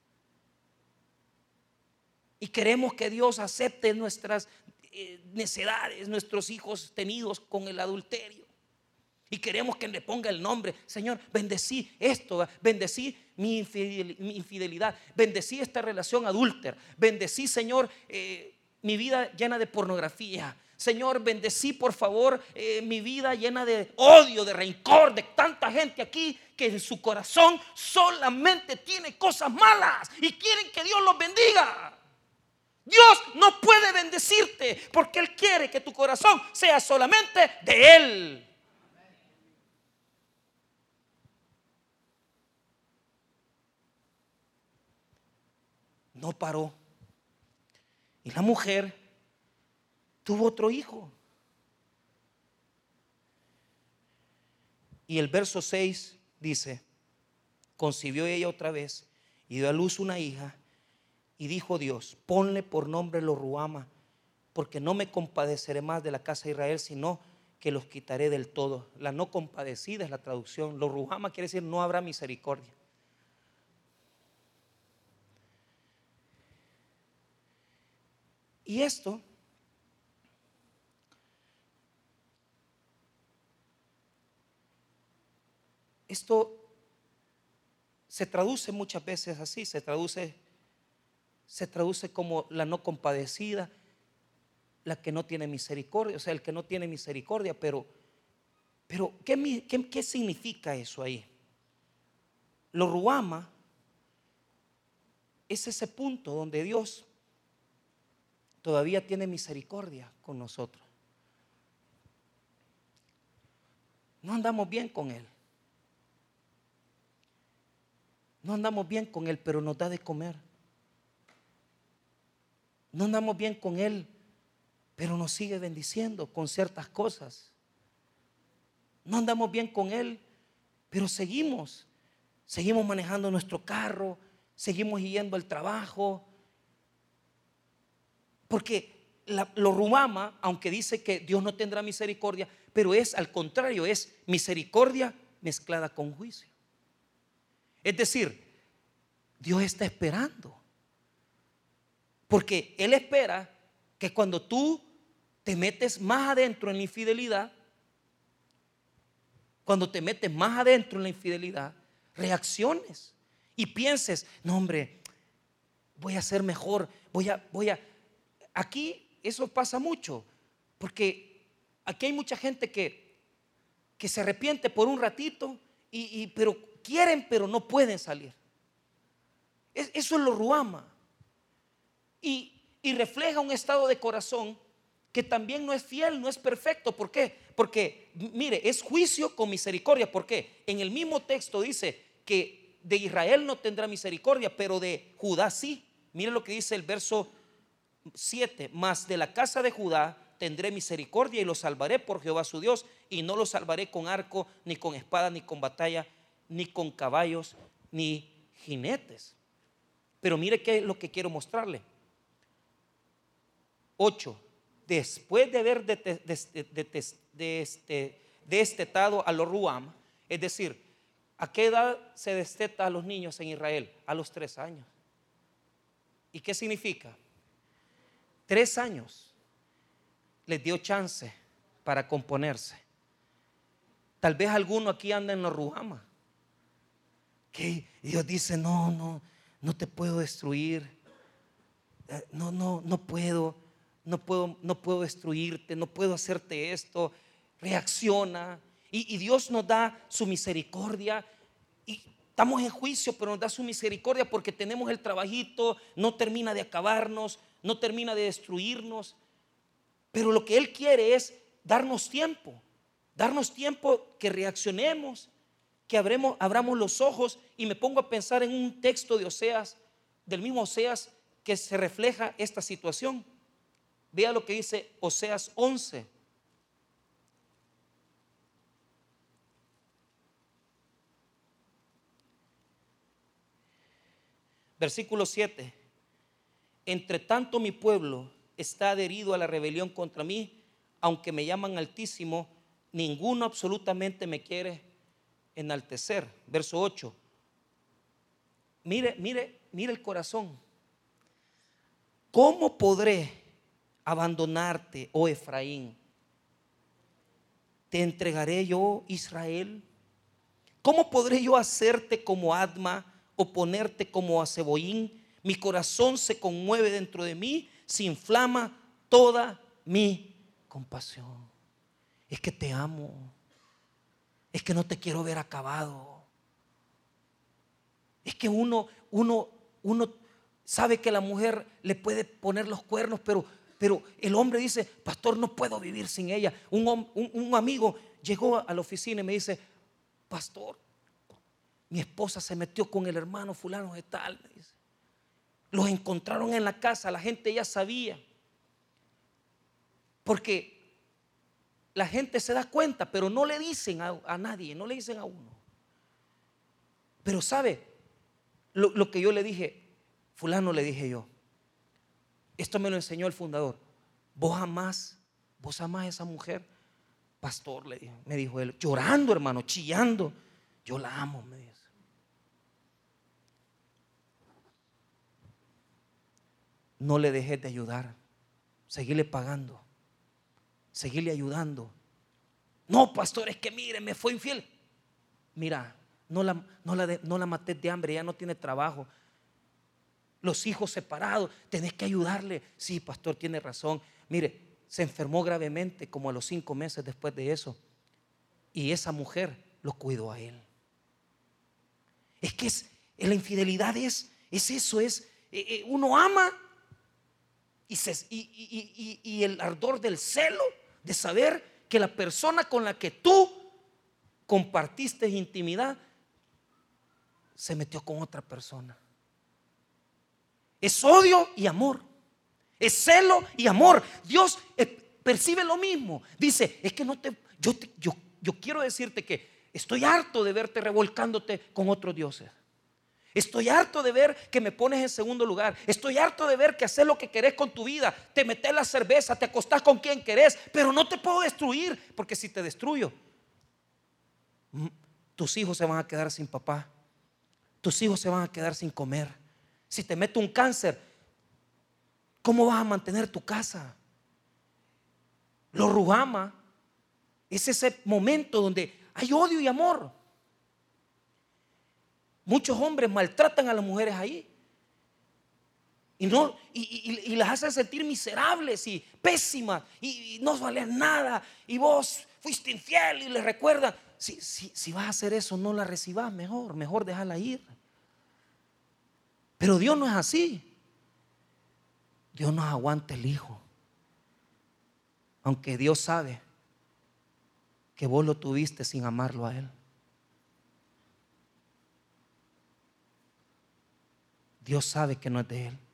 Y queremos que Dios acepte nuestras eh, necedades, nuestros hijos tenidos con el adulterio. Y queremos que le ponga el nombre. Señor, bendecí esto, bendecí mi infidelidad, bendecí esta relación adúltera, bendecí, Señor, eh, mi vida llena de pornografía. Señor, bendecí por favor eh, mi vida llena de odio, de rencor, de tanta gente aquí que en su corazón solamente tiene cosas malas y quieren que Dios los bendiga. Dios no puede bendecirte porque Él quiere que tu corazón sea solamente de Él. No paró. Y la mujer tuvo otro hijo. Y el verso seis dice: concibió ella otra vez y dio a luz una hija. Y dijo Dios: ponle por nombre Lo-ruhama, porque no me compadeceré más de la casa de Israel, sino que los quitaré del todo. La no compadecida es la traducción. Lo-ruhama quiere decir no habrá misericordia. Y esto Esto se traduce muchas veces así, se traduce, se traduce como la no compadecida, la que no tiene misericordia, o sea, el que no tiene misericordia. Pero, pero ¿qué, qué, qué significa eso ahí? Lo-ruhama es ese punto donde Dios todavía tiene misericordia con nosotros. No andamos bien con Él. No andamos bien con Él, pero nos da de comer. No andamos bien con Él, pero nos sigue bendiciendo con ciertas cosas. No andamos bien con Él, pero seguimos. Seguimos manejando nuestro carro, seguimos yendo al trabajo. Porque la, Lo-ruhama, aunque dice que Dios no tendrá misericordia, pero es al contrario, es misericordia mezclada con juicio. Es decir, Dios está esperando, porque Él espera que cuando tú te metes más adentro en la infidelidad, cuando te metes más adentro en la infidelidad, reacciones y pienses, no hombre, voy a ser mejor, voy a, voy a. Aquí eso pasa mucho, porque aquí hay mucha gente que, que se arrepiente por un ratito, y, y, pero quieren, pero no pueden salir. Es, eso es lo ruama. Y, y refleja un estado de corazón que también no es fiel, no es perfecto. ¿Por qué? Porque, mire, es juicio con misericordia. ¿Por qué? En el mismo texto dice que de Israel no tendrá misericordia, pero de Judá sí. Mire lo que dice el verso siete: mas de la casa de Judá tendré misericordia y los salvaré por Jehová su Dios, y no los salvaré con arco, ni con espada, ni con batalla, ni con caballos, ni jinetes. Pero mire qué es lo que quiero mostrarle. Ocho. Después de haber destetado a los ruam, es decir, ¿a qué edad se desteta a los niños en Israel? A los tres años. ¿Y qué significa? Tres años les dio chance para componerse. Tal vez alguno aquí anda en los ruama, que Dios dice, no, no, no te puedo destruir, no, no, no puedo, no puedo, no puedo destruirte, no puedo hacerte esto. Reacciona, y, y Dios nos da su misericordia, y estamos en juicio, pero nos da su misericordia porque tenemos el trabajito, no termina de acabarnos, no termina de destruirnos, pero lo que Él quiere es darnos tiempo, darnos tiempo que reaccionemos, que abremos, abramos los ojos. Y me pongo a pensar en un texto de Oseas, del mismo Oseas, que se refleja esta situación. Vea lo que dice Oseas once. Versículo siete. Entre tanto mi pueblo está adherido a la rebelión contra mí, aunque me llaman Altísimo, ninguno absolutamente me quiere enaltecer. Verso ocho. Mire, mire, mire el corazón. ¿Cómo podré abandonarte, oh Efraín? ¿Te entregaré yo, Israel? ¿Cómo podré yo hacerte como Adma o ponerte como a Zeboín? Mi corazón se conmueve dentro de mí, se inflama toda mi compasión. Es que te amo, es que no te quiero ver acabado. Es que uno, uno, uno sabe que la mujer le puede poner los cuernos, pero, pero el hombre dice, pastor, no puedo vivir sin ella. Un, un, un amigo llegó a la oficina y me dice, pastor, mi esposa se metió con el hermano fulano de tal, me dice. Los encontraron en la casa, la gente ya sabía. Porque la gente se da cuenta, pero no le dicen a, a nadie, no le dicen a uno. Pero sabe, lo, lo que yo le dije, fulano, le dije yo, esto me lo enseñó el fundador. Vos amás, vos amás a esa mujer, pastor, le dije, me dijo él, llorando, hermano, chillando. Yo la amo, me dice. No le dejes de ayudar, seguirle pagando, seguirle ayudando. No, pastor, es que mire, me fue infiel. Mira, no la, no la, de, no la mates de hambre, ya no tiene trabajo. Los hijos separados, tenés que ayudarle. Sí, pastor, tiene razón. Mire, se enfermó gravemente como a los cinco meses después de eso, y esa mujer lo cuidó a él. Es que es, la infidelidad es, es eso, es eh, eh, uno ama y, se, y, y, y, y el ardor del celo de saber que la persona con la que tú compartiste intimidad se metió con otra persona. Es odio y amor, es celo y amor. Dios eh, percibe lo mismo. Dice, es que no te yo, te, yo, yo quiero decirte que estoy harto de verte revolcándote con otros dioses. Estoy harto de ver que me pones en segundo lugar. Estoy harto de ver que haces lo que querés con tu vida. Te metes la cerveza, te acostás con quien querés, pero no te puedo destruir, porque si te destruyo, tus hijos se van a quedar sin papá, tus hijos se van a quedar sin comer. Si te meto un cáncer, ¿cómo vas a mantener tu casa? Lo ruhama es ese momento donde Hay odio y amor. Muchos hombres maltratan a las mujeres ahí y, no, y, y, y las hacen sentir miserables y pésimas y, y no valen nada, y vos fuiste infiel y les recuerdan. Si, si, si vas a hacer eso, no la recibas, mejor, mejor déjala ir. Pero Dios no es así. Dios nos aguanta el hijo, aunque Dios sabe que vos lo tuviste sin amarlo a Él. Dios sabe que no es de Él,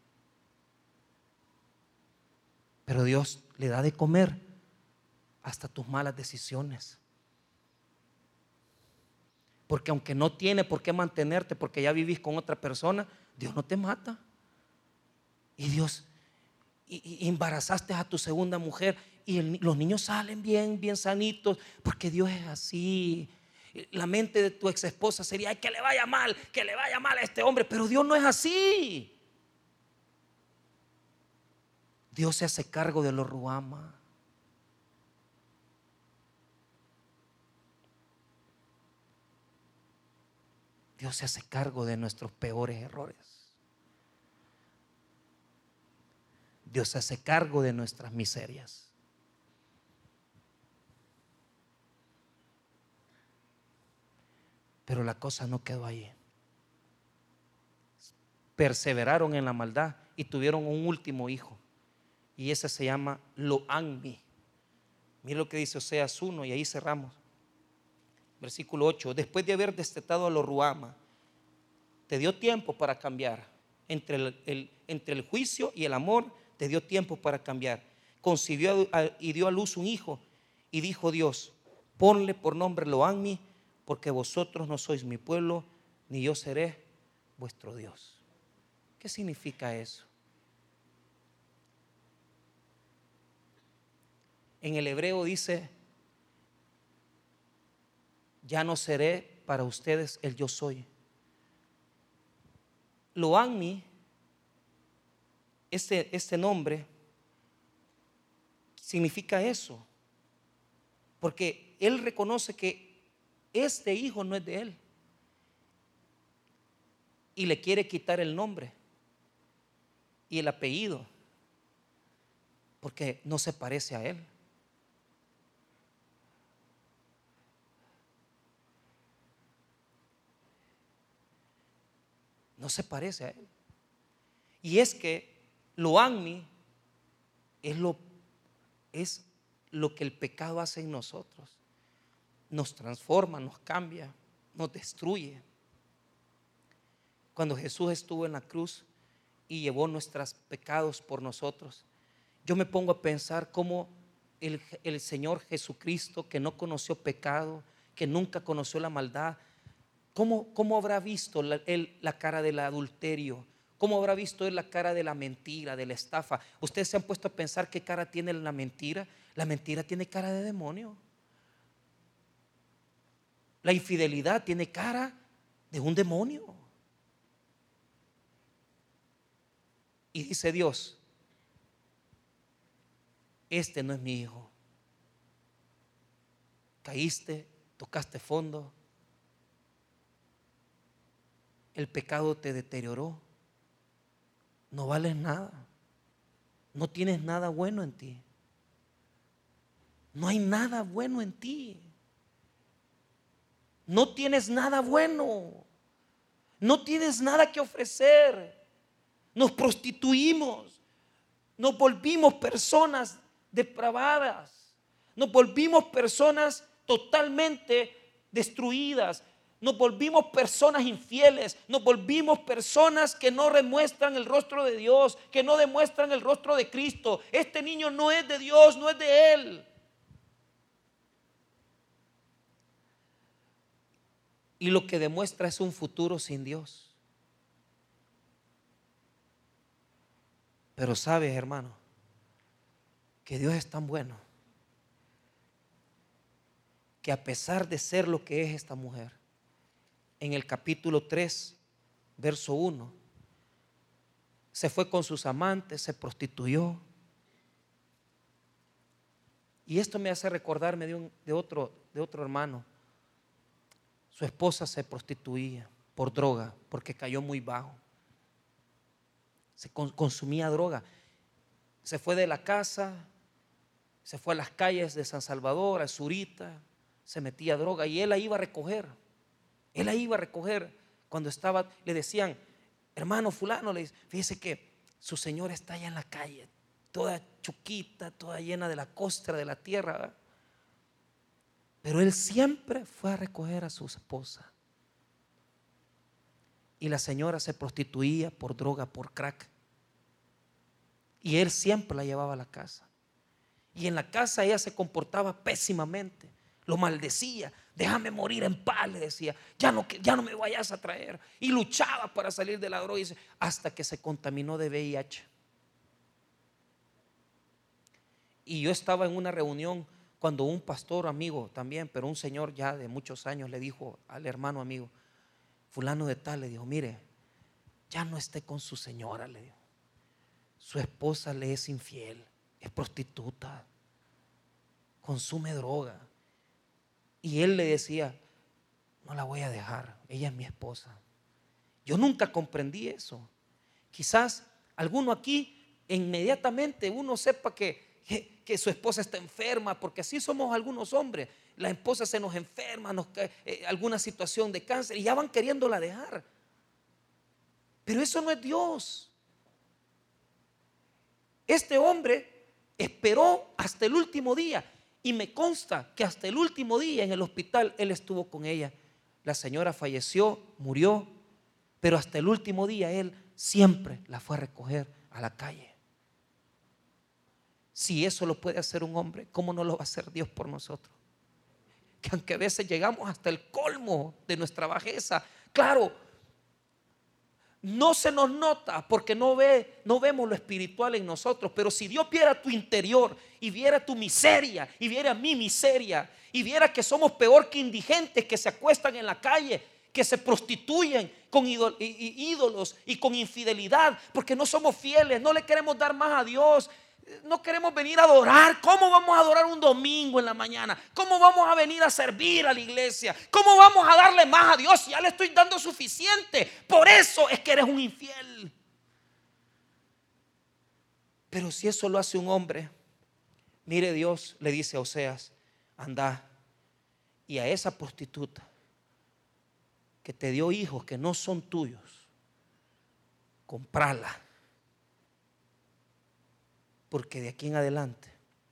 pero Dios le da de comer hasta tus malas decisiones. Porque aunque no tiene por qué mantenerte, porque ya vivís con otra persona, Dios no te mata. Y Dios, y, y embarazaste a tu segunda mujer y el, los niños salen bien, bien sanitos, porque Dios es así. La mente de tu ex esposa sería: ay, que le vaya mal, que le vaya mal a este hombre. Pero Dios no es así. Dios se hace cargo de los ruama. Dios se hace cargo de nuestros peores errores. Dios se hace cargo de nuestras miserias. Pero la cosa no quedó ahí. Perseveraron en la maldad y tuvieron un último hijo, y ese se llama Lo-Ammi. Mira lo que dice Oseas uno, y ahí cerramos. Versículo ocho: después de haber destetado a Lo-Ruama, te dio tiempo para cambiar. Entre el, el, entre el juicio y el amor, te dio tiempo para cambiar. Concibió y dio a luz un hijo, y dijo Dios: ponle por nombre Lo-Ammi, porque vosotros no sois mi pueblo, ni yo seré vuestro Dios. ¿Qué significa eso? En el hebreo dice: ya no seré para ustedes el yo soy. Lo-Ammi, este, este nombre significa eso, porque él reconoce que este hijo no es de él y le quiere quitar el nombre y el apellido, porque no se parece a él. No se parece a él. Y es que Lo-Ammi es lo, es lo que el pecado hace en nosotros. Nos transforma, nos cambia, nos destruye. Cuando Jesús estuvo en la cruz y llevó nuestros pecados por nosotros, yo me pongo a pensar cómo el, el Señor Jesucristo, que no conoció pecado, que nunca conoció la maldad, ¿Cómo, ¿Cómo habrá visto la, él la cara del adulterio? ¿Cómo habrá visto él la cara de la mentira, de la estafa? ¿Ustedes se han puesto a pensar qué cara tiene la mentira? La mentira tiene cara de demonio. La infidelidad tiene cara de un demonio. Y dice Dios: este no es mi hijo. Caíste, tocaste fondo. El pecado te deterioró. No vales nada. No tienes nada bueno en ti. No hay nada bueno en ti. No tienes nada bueno. No tienes nada que ofrecer. Nos prostituimos. Nos volvimos personas depravadas. Nos volvimos personas totalmente destruidas. Nos volvimos personas infieles, nos volvimos personas que no demuestran el rostro de Dios, que no demuestran el rostro de Cristo. Este niño no es de Dios, no es de Él. Y lo que demuestra es un futuro sin Dios. Pero sabes, hermano, que Dios es tan bueno, que a pesar de ser lo que es esta mujer, en el capítulo tres, verso uno, se fue con sus amantes, se prostituyó. Y esto me hace recordarme de, un, de, otro, de otro hermano Su esposa se prostituía por droga, porque cayó muy bajo. Se consumía droga. Se fue de la casa, se fue a las calles de San Salvador, a Zurita, se metía droga y él la iba a recoger. Él la iba a recoger cuando estaba, le decían, hermano fulano, le dice, fíjese que su señora está allá en la calle, toda chuquita, toda llena de la costra de la tierra, ¿verdad? Pero él siempre fue a recoger a su esposa. Y la señora se prostituía por droga, por crack. Y él siempre la llevaba a la casa. Y en la casa ella se comportaba pésimamente. Lo maldecía. Déjame morir en paz, le decía. Ya no, ya no me vayas a traer. Y luchaba para salir de la droga. Hasta que se contaminó de V I H. Y yo estaba en una reunión cuando un pastor amigo también, pero un señor ya de muchos años, le dijo al hermano amigo, fulano de tal, le dijo, mire, ya no esté con su señora, le dijo. Su esposa le es infiel, es prostituta, consume droga. Y él le decía, no la voy a dejar, ella es mi esposa. Yo nunca comprendí eso. Quizás alguno aquí inmediatamente uno sepa que Que, que su esposa está enferma, porque así somos algunos hombres. La esposa se nos enferma, nos cae eh, alguna situación de cáncer y ya van queriéndola dejar. Pero eso no es Dios. Este hombre esperó hasta el último día y me consta que hasta el último día en el hospital él estuvo con ella. La señora falleció, murió, pero hasta el último día él siempre la fue a recoger a la calle. Si eso lo puede hacer un hombre, ¿cómo no lo va a hacer Dios por nosotros? Que aunque a veces llegamos hasta el colmo de nuestra bajeza, claro, no se nos nota porque no ve, no vemos lo espiritual en nosotros. Pero si Dios viera tu interior y viera tu miseria y viera mi miseria y viera que somos peor que indigentes que se acuestan en la calle, que se prostituyen con ídolos y con infidelidad, porque no somos fieles, no le queremos dar más a Dios. No queremos venir a adorar. ¿Cómo vamos a adorar un domingo en la mañana? ¿Cómo vamos a venir a servir a la iglesia? ¿Cómo vamos a darle más a Dios si ya le estoy dando suficiente? Por eso es que eres un infiel. Pero si eso lo hace un hombre, mire, Dios le dice a Oseas, anda y a esa prostituta que te dio hijos que no son tuyos, comprala. Porque de aquí en adelante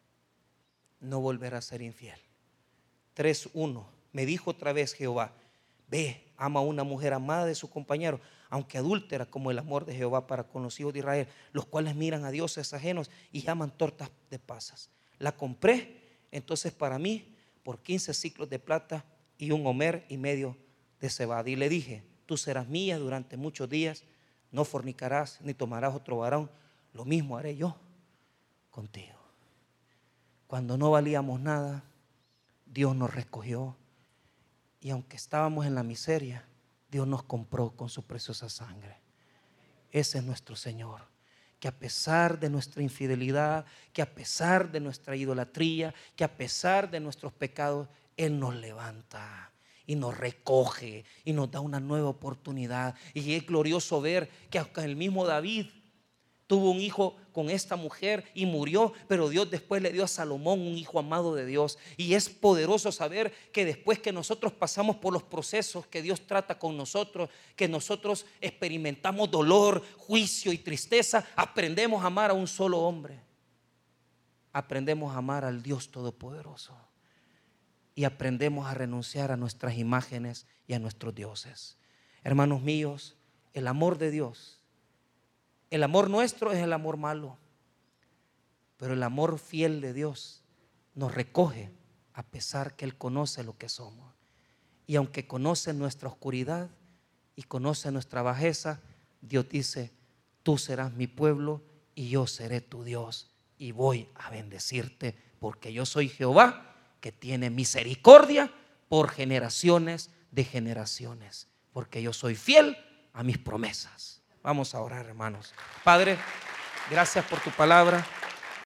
no volverá a ser infiel. tres uno. Me dijo otra vez Jehová, ve, ama a una mujer amada de su compañero, aunque adúltera como el amor de Jehová para con los hijos de Israel, los cuales miran a dioses ajenos y llaman tortas de pasas. La compré entonces para mí por quince siclos de plata y un homer y medio de cebada. Y le dije, tú serás mía durante muchos días, no fornicarás ni tomarás otro varón, lo mismo haré yo contigo. Cuando no valíamos nada, Dios nos recogió, y aunque estábamos en la miseria, Dios nos compró con su preciosa sangre. Ese es nuestro Señor, que a pesar de nuestra infidelidad, que a pesar de nuestra idolatría, que a pesar de nuestros pecados, Él nos levanta y nos recoge y nos da una nueva oportunidad. Y es glorioso ver que aunque el mismo David tuvo un hijo con esta mujer y murió, pero Dios después le dio a Salomón un hijo amado de Dios. Y es poderoso saber que después que nosotros pasamos por los procesos que Dios trata con nosotros, que nosotros experimentamos dolor, juicio y tristeza, aprendemos a amar a un solo hombre. Aprendemos a amar al Dios Todopoderoso. Y aprendemos a renunciar a nuestras imágenes y a nuestros dioses. Hermanos míos, el amor de Dios, el amor nuestro es el amor malo, pero el amor fiel de Dios nos recoge a pesar que Él conoce lo que somos. Y aunque conoce nuestra oscuridad y conoce nuestra bajeza, Dios dice, tú serás mi pueblo y yo seré tu Dios y voy a bendecirte, porque yo soy Jehová que tiene misericordia por generaciones de generaciones, porque yo soy fiel a mis promesas. Vamos a orar, hermanos. Padre, gracias por tu palabra.